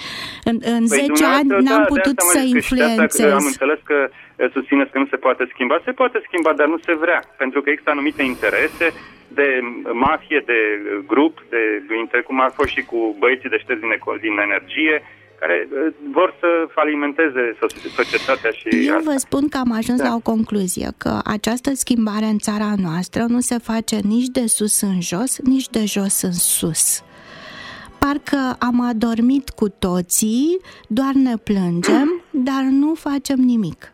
S3: În 10 ani n-am putut să influențez.
S4: Am înțeles că susțineți că nu se poate schimba. Se poate schimba, dar nu se vrea. Pentru că există anumite interese de mafie, de grup, cum a fost și cu băieții deștepți din energie, care vor să alimenteze societatea și...
S3: Eu vă spun că am ajuns la o concluzie, că această schimbare în țara noastră nu se face nici de sus în jos, nici de jos în sus. Parcă am adormit cu toții, doar ne plângem, dar nu facem nimic.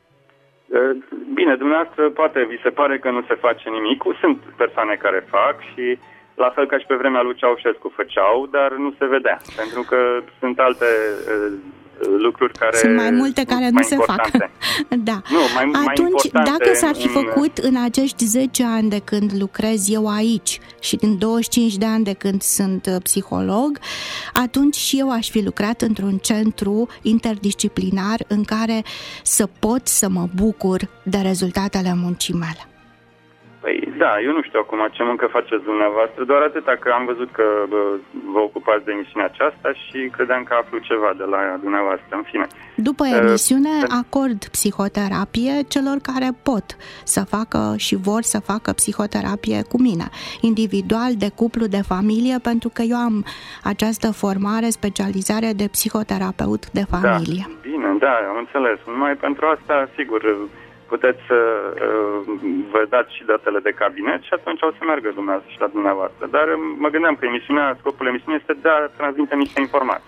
S4: Bine, dumneavoastră poate vi se pare că nu se face nimic. Sunt persoane care fac și... La fel ca și pe vremea lui Ceaușescu făceau, dar nu se vedea. Pentru că sunt alte lucruri care
S3: sunt mai multe care nu se fac. Da. Atunci, dacă s-ar fi făcut în acești 10 ani de când lucrez eu aici și în 25 de ani de când sunt psiholog, atunci și eu aș fi lucrat într-un centru interdisciplinar în care să pot să mă bucur de rezultatele muncii mele.
S4: Păi, da, eu nu știu acum ce muncă faceți dumneavoastră, doar atâta că am văzut că vă ocupați de emisiunea aceasta și credeam că aflu ceva de la dumneavoastră, în fine.
S3: După emisiune acord psihoterapie celor care pot să facă și vor să facă psihoterapie cu mine, individual, de cuplu, de familie, pentru că eu am această formare, specializare de psihoterapeut de familie.
S4: Da, bine, da, am înțeles. Numai pentru asta, sigur... puteți să vă dați și datele de cabinet și atunci o să meargă și la dumneavoastră. Dar mă gândeam că scopul emisiunii este de a transmite niște informații.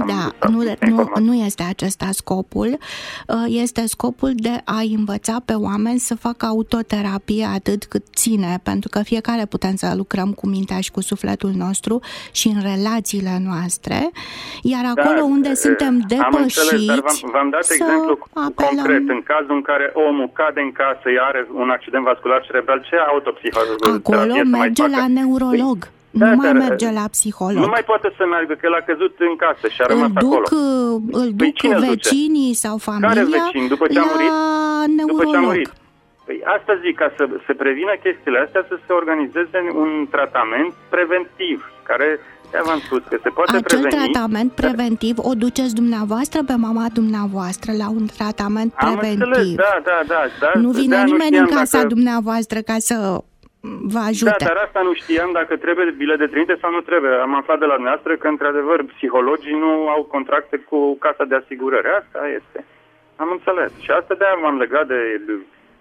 S3: Nu este acesta scopul. Este scopul de a învăța pe oameni să facă autoterapie atât cât ține, pentru că fiecare putem să lucrăm cu mintea și cu sufletul nostru și în relațiile noastre, iar acolo unde suntem depășiți,
S4: v-am dat exemplu concret, în cazul în care omul cade în casă, are un accident vascular cerebral, ce autopsiholog?
S3: Acolo merge la neurolog. Nu mai merge la psiholog.
S4: Nu mai poate să meargă, că el a căzut în casă și a rămas acolo.
S3: Îl duc vecinii sau familia.
S4: Care vecini? După ce a murit?
S3: Neurolog.
S4: După ce a murit. Păi asta zic, ca să se prevină chestiile astea, să se organizeze un tratament preventiv, care, v-am spus, că se poate preveni.
S3: Acel tratament preventiv o duceți dumneavoastră pe mama dumneavoastră la un tratament preventiv.
S4: Da.
S3: Nu vine nimeni în casa dumneavoastră ca să... vă ajute.
S4: Da, dar asta nu știam dacă trebuie bilet de trimite sau nu trebuie. Am aflat de la dumneavoastră că, într-adevăr, psihologii nu au contracte cu casa de asigurări. Asta este. Am înțeles. Și asta de-aia m-am legat de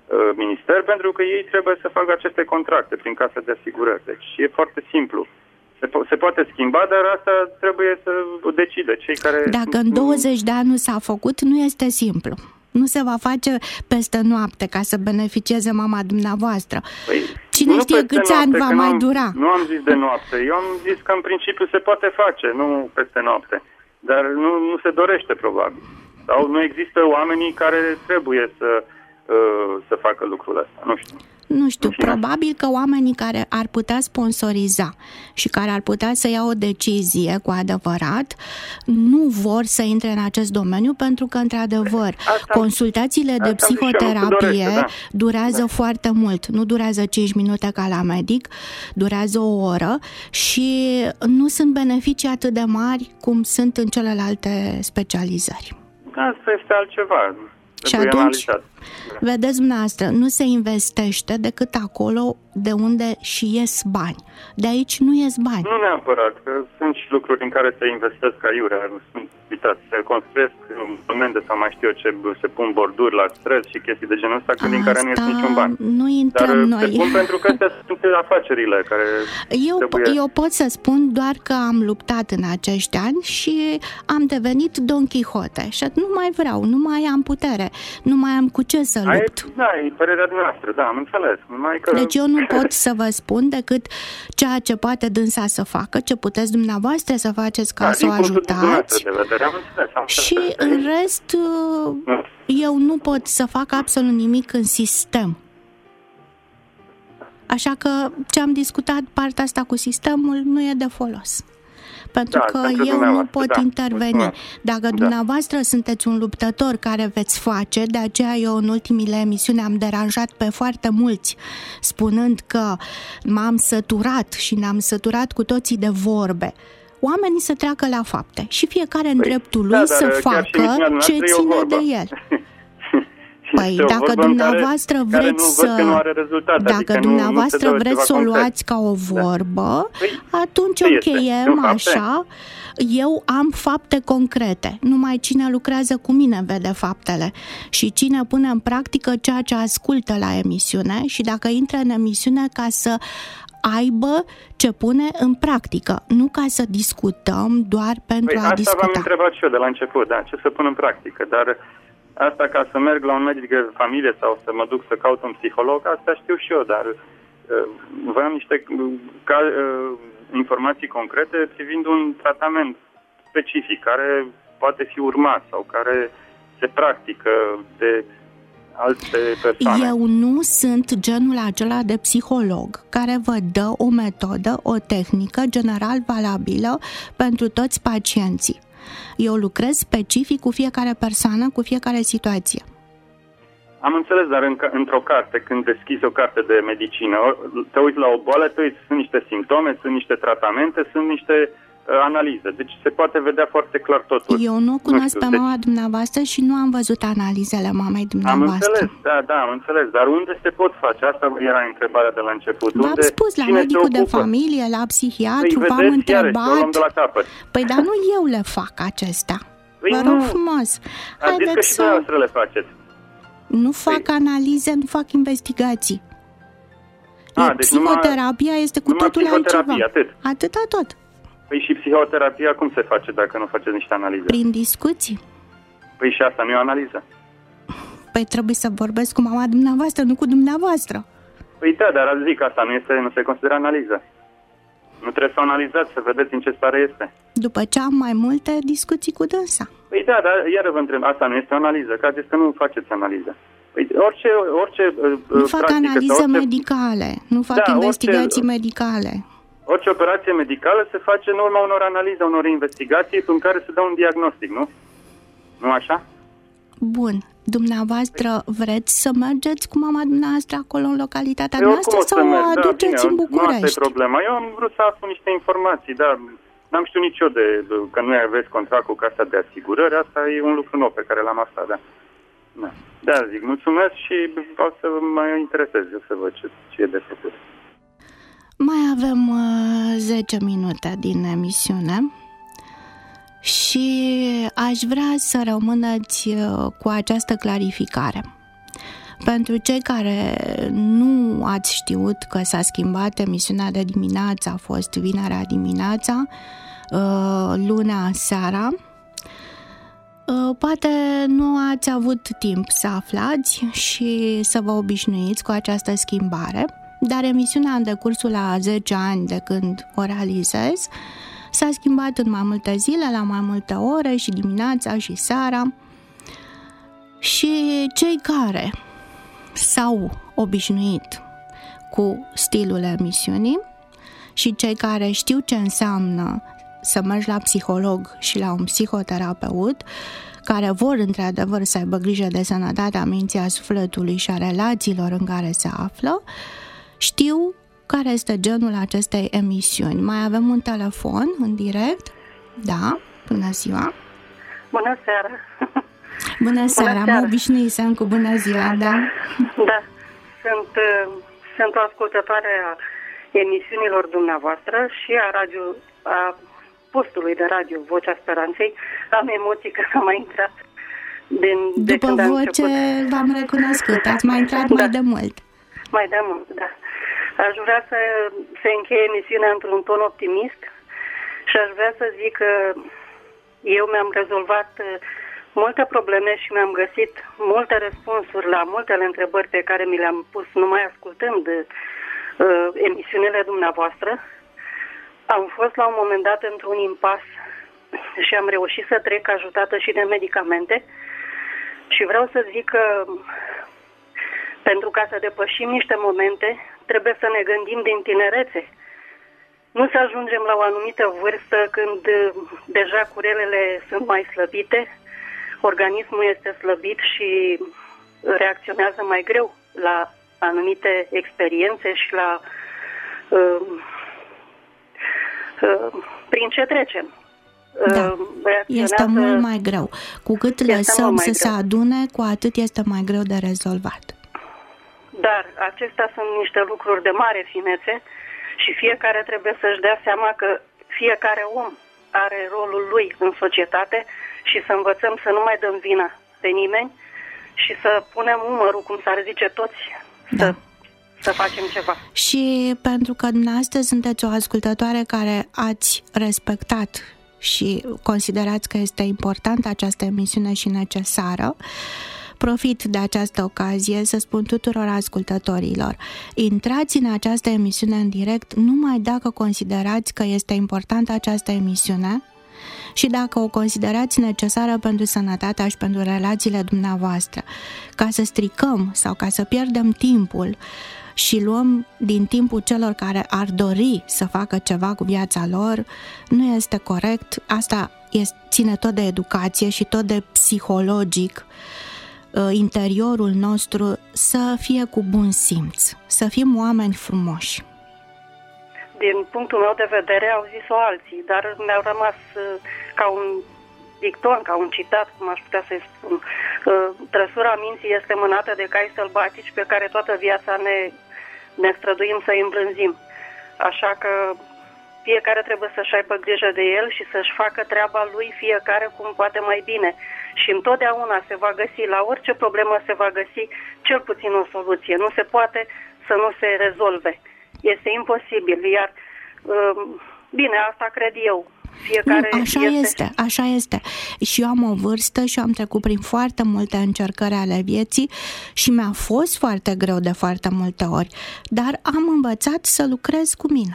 S4: minister, pentru că ei trebuie să facă aceste contracte prin casa de asigurări. Deci e foarte simplu. Se poate schimba, dar asta trebuie să decide cei care...
S3: Dacă în 20 de ani nu s-a făcut, nu este simplu. Nu se va face peste noapte ca să beneficieze mama dumneavoastră.
S4: Păi,
S3: cine știe câți ani va mai dura?
S4: Nu am zis de noapte. Eu am zis că în principiu se poate face, nu peste noapte. Dar nu se dorește, probabil. Sau nu există oamenii care trebuie să facă lucrul ăsta.
S3: Nu știu, probabil că oamenii care ar putea sponsoriza și care ar putea să ia o decizie cu adevărat nu vor să intre în acest domeniu, pentru că, într-adevăr, consultațiile de psihoterapie durează foarte mult. Nu durează 5 minute ca la medic, durează o oră și nu sunt beneficii atât de mari cum sunt în celelalte specializări.
S4: Asta este altceva.
S3: Și atunci, vedeți dumneavoastră, nu se investește decât acolo de unde și ies bani. De aici nu ies bani.
S4: Nu neapărat, că sunt și lucruri în care se investesc aiurea. Uitați, se construiesc monumente sau mai știu eu ce, se pun borduri la străzi și chestii de genul ăsta, din care nu ies niciun bani.
S3: Nu intrăm
S4: dar
S3: noi.
S4: Se spun pentru că astea sunt afacerile care
S3: eu pot să spun doar că am luptat în acești ani și am devenit Don Quixote și nu mai vreau, nu mai am putere, nu mai am cu ce să lupt.
S4: Da, e părerea noastră, da, am înțeles.
S3: Deci eu nu pot să vă spun decât ceea ce poate dânsa să facă, ce puteți dumneavoastră să faceți ca să o ajutați. Și în rest, eu nu pot să fac absolut nimic în sistem. Așa că ce am discutat, partea asta cu sistemul, nu e de folos. Pentru că eu nu pot interveni. Dacă dumneavoastră sunteți un luptător care veți face, de aceea eu în ultimile emisiuni am deranjat pe foarte mulți, spunând că m-am săturat și ne-am săturat cu toții de vorbe. Oamenii să treacă la fapte și fiecare în dreptul lui să facă ce ține de el. Păi dacă dumneavoastră vreți să o luați ca o vorbă, atunci încheiem așa. Eu am fapte concrete. Numai cine lucrează cu mine vede faptele. Și cine pune în practică ceea ce ascultă la emisiune și dacă intră în emisiune ca să aibă ce pune în practică, nu ca să discutăm doar pentru a discuta.
S4: Asta v-am întrebat și eu de la început, ce să pun în practică, dar asta ca să merg la un medic de familie sau să mă duc să caut un psiholog, asta știu și eu, dar vreau niște informații concrete privind un tratament specific care poate fi urmat sau care se practică de alte persoane.
S3: Eu nu sunt genul acela de psiholog care vă dă o metodă, o tehnică general valabilă pentru toți pacienții. Eu lucrez specific cu fiecare persoană, cu fiecare situație.
S4: Am înțeles, dar într-o carte, când deschizi o carte de medicină, te uiți la o boală, sunt niște simptome, sunt niște tratamente, sunt niște analize. Deci se poate vedea foarte clar totul.
S3: Eu nu cunosc pe mama dumneavoastră și nu am văzut analizele mamei dumneavoastră.
S4: Am înțeles, da, am înțeles. Dar unde se pot face? Asta era întrebarea de la început.
S3: V-am spus, la medicul de familie, la psihiatru, v-am întrebat. Păi, dar nu eu le fac acestea. Vă rog frumos.
S4: Haideți că și dumneavoastră le faceți.
S3: Nu fac analize, nu fac investigații. Psihoterapia este cu totul altceva. Atâta tot.
S4: Păi și psihoterapia cum se face dacă nu faceți niște analize?
S3: Prin discuții.
S4: Păi și asta nu e o analiză?
S3: Păi trebuie să vorbesc cu mama dumneavoastră, nu cu dumneavoastră.
S4: Păi da, dar zic, asta nu se consideră analiză. Nu trebuie să o analizați, să vedeți în ce stare este.
S3: După ce am mai multe discuții cu dânsa.
S4: Păi da, dar iară vă întreb, asta nu este o analiză, că ați zis că nu faceți analiză. Păi orice
S3: nu fac analize medicale, nu fac investigații medicale.
S4: Orice operație medicală se face în urma unor analize, unor investigații în care se dă un diagnostic, nu? Nu așa?
S3: Bun. Dumneavoastră vreți să mergeți cu mama dumneavoastră acolo în localitatea noastră sau o aduceți în București?
S4: Nu asta e problema. Eu am vrut să aflu niște informații, dar n-am știut nici eu că nu aveți contract cu casa de asigurări. Asta e un lucru nou pe care l-am aflat, da. Da, zic, mulțumesc și o să mă interesez eu să văd ce e de făcut.
S3: Mai avem 10 minute din emisiune și aș vrea să rămâneți cu această clarificare. Pentru cei care nu ați știut că s-a schimbat emisiunea de dimineață, a fost vinerea dimineața, lunea seara, poate nu ați avut timp să aflați și să vă obișnuiți cu această schimbare, dar emisiunea în decursul a 10 ani de când o realizez s-a schimbat în mai multe zile, la mai multe ore, și dimineața și seara. Și cei care s-au obișnuit cu stilul emisiunii și cei care știu ce înseamnă să mergi la psiholog și la un psihoterapeut, care vor într-adevăr să aibă grijă de sănătatea minții, a sufletului și a relațiilor în care se află, știu care este genul acestei emisiuni. Mai avem un telefon în direct? Da, bună ziua!
S5: Bună seara!
S3: Bună seara, mă obișnuisem cu bună ziua, da?
S5: Da, sunt o ascultătoare a emisiunilor dumneavoastră și a postului de radio Vocea Speranței. Am emoții că am mai intrat
S3: după voce v-am recunoscut, ați mai intrat mai de mult.
S5: Mai de mult, da. Aș vrea să se încheie emisiunea într-un ton optimist și aș vrea să zic că eu mi-am rezolvat multe probleme și mi-am găsit multe răspunsuri la multele întrebări pe care mi le-am pus numai ascultând emisiunile dumneavoastră. Am fost la un moment dat într-un impas și am reușit să trec ajutată și de medicamente și vreau să zic că pentru ca să depășim niște momente trebuie să ne gândim din tinerețe. Nu să ajungem la o anumită vârstă când deja curelele sunt mai slăbite, organismul este slăbit și reacționează mai greu la anumite experiențe și la prin ce trecem.
S3: Da, este mult mai greu. Cu cât lăsăm să se adune, cu atât este mai greu de rezolvat.
S5: Dar acestea sunt niște lucruri de mare finețe și fiecare trebuie să-și dea seama că fiecare om are rolul lui în societate și să învățăm să nu mai dăm vina pe nimeni și să punem umărul, cum s-ar zice, toți,
S3: da,
S5: să facem ceva.
S3: Și pentru că dumneavoastră sunteți o ascultătoare care ați respectat și considerați că este importantă această emisiune și necesară, profit de această ocazie să spun tuturor ascultătorilor: intrați în această emisiune în direct numai dacă considerați că este importantă această emisiune și dacă o considerați necesară pentru sănătatea și pentru relațiile dumneavoastră. Ca să stricăm sau ca să pierdem timpul și luăm din timpul celor care ar dori să facă ceva cu viața lor, nu este corect. Asta ține tot de educație și tot de psihologic, interiorul nostru să fie cu bun simț, să fim oameni frumoși.
S5: Din punctul meu de vedere au zis-o alții, dar mi-au rămas ca un dicton, ca un citat, cum aș putea să-i spun. Trăsura minții este mânată de cai sălbatici pe care toată viața ne străduim să-i îmbrânzim. Așa că fiecare trebuie să-și aibă grijă de el și să-și facă treaba lui fiecare cum poate mai bine. Și întotdeauna se va găsi, la orice problemă se va găsi cel puțin o soluție. Nu se poate să nu se rezolve. Este imposibil, iar bine, asta cred eu. Fiecare
S3: așa este. Și eu am o vârstă și am trecut prin foarte multe încercări ale vieții și mi-a fost foarte greu de foarte multe ori, dar am învățat să lucrez cu mine.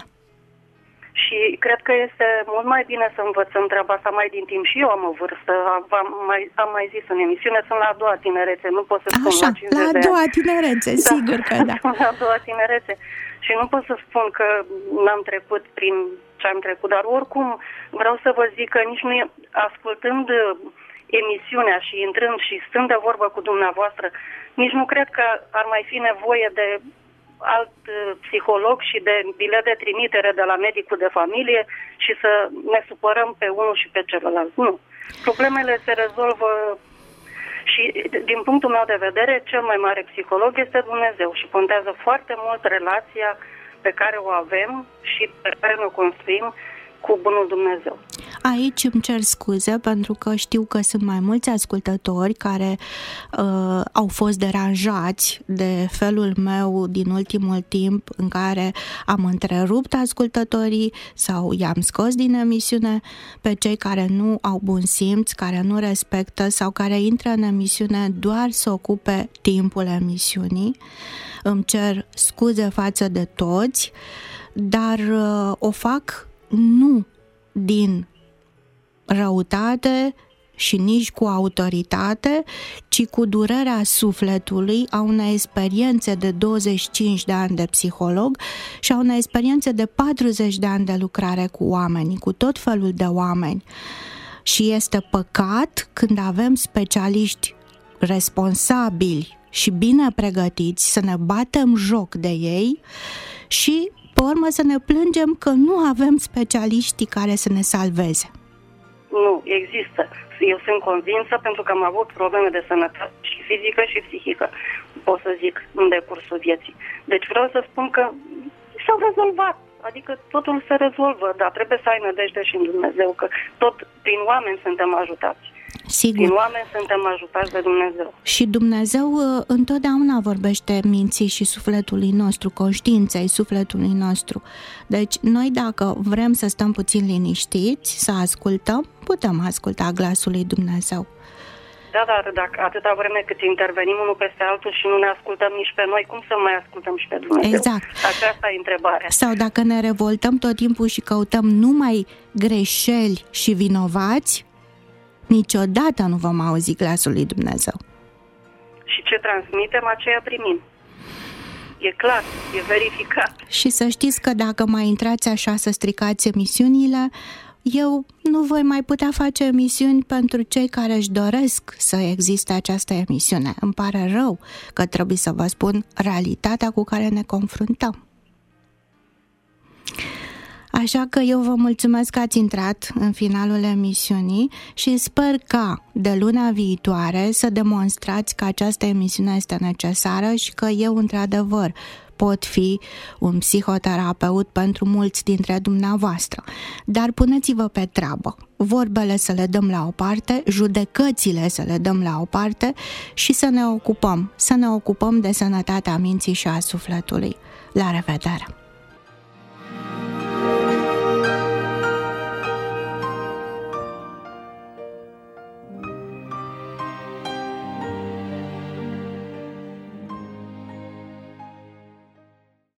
S5: Și cred că este mult mai bine să învățăm treaba asta mai din timp. Și eu am o vârstă, am mai zis în emisiune, sunt la a doua tinerețe, nu pot să spun
S3: așa,
S5: la 50 de ani.
S3: La a doua tinerețe, da, sigur că da.
S5: La a doua tinerețe. Și nu pot să spun că n-am trecut prin ce am trecut, dar oricum vreau să vă zic că nici nu e, ascultând emisiunea și intrând și stând de vorbă cu dumneavoastră, nici nu cred că ar mai fi nevoie de alt psiholog și de bilet de trimitere de la medicul de familie și să ne supărăm pe unul și pe celălalt. Nu. Problemele se rezolvă și, din punctul meu de vedere, cel mai mare psiholog este Dumnezeu și contează foarte mult relația pe care o avem și pe care o construim cu bunul Dumnezeu.
S3: Aici îmi cer scuze pentru că știu că sunt mai mulți ascultători care au fost deranjați de felul meu din ultimul timp în care am întrerupt ascultătorii sau i-am scos din emisiune pe cei care nu au bun simț, care nu respectă sau care intră în emisiune doar să ocupe timpul emisiunii. Îmi cer scuze față de toți, dar o fac nu din răutate și nici cu autoritate, ci cu durerea sufletului a unei experiențe de 25 de ani de psiholog și a unei experiențe de 40 de ani de lucrare cu oamenii, cu tot felul de oameni. Și este păcat când avem specialiști responsabili și bine pregătiți să ne batem joc de ei și, pe urmă, să ne plângem că nu avem specialiștii care să ne salveze.
S5: Nu, există. Eu sunt convinsă pentru că am avut probleme de sănătate și fizică și psihică, pot să zic, în decursul vieții. Deci vreau să spun că s-au rezolvat. Adică totul se rezolvă, dar trebuie să ai nădejde și în Dumnezeu, că tot prin oameni suntem ajutați.
S3: Sigur.
S5: Prin oameni suntem ajutați de Dumnezeu.
S3: Și Dumnezeu întotdeauna vorbește minții și sufletului nostru, conștiinței sufletului nostru. Deci noi, dacă vrem să stăm puțin liniștiți, să ascultăm, putem asculta glasul lui Dumnezeu.
S5: Da, dar dacă atâta vreme cât intervenim unul peste altul și nu ne ascultăm nici pe noi, cum să mai ascultăm și pe Dumnezeu?
S3: Exact.
S5: Aceasta e întrebarea.
S3: Sau dacă ne revoltăm tot timpul și căutăm numai greșeli și vinovați, niciodată nu vom auzi glasul lui Dumnezeu.
S5: Și ce transmitem, aceea primim. E clar, e verificat.
S3: Și să știți că dacă mai intrați așa să stricați emisiunile, eu nu voi mai putea face emisiuni pentru cei care își doresc să existe această emisiune. Îmi pare rău că trebuie să vă spun realitatea cu care ne confruntăm. Așa că eu vă mulțumesc că ați intrat în finalul emisiunii și sper ca de luna viitoare să demonstrați că această emisiune este necesară și că eu, într-adevăr, pot fi un psihoterapeut pentru mulți dintre dumneavoastră. Dar puneți-vă pe treabă. Vorbele să le dăm la o parte, judecățile să le dăm la o parte și să ne ocupăm de sănătatea minții și a sufletului. La revedere!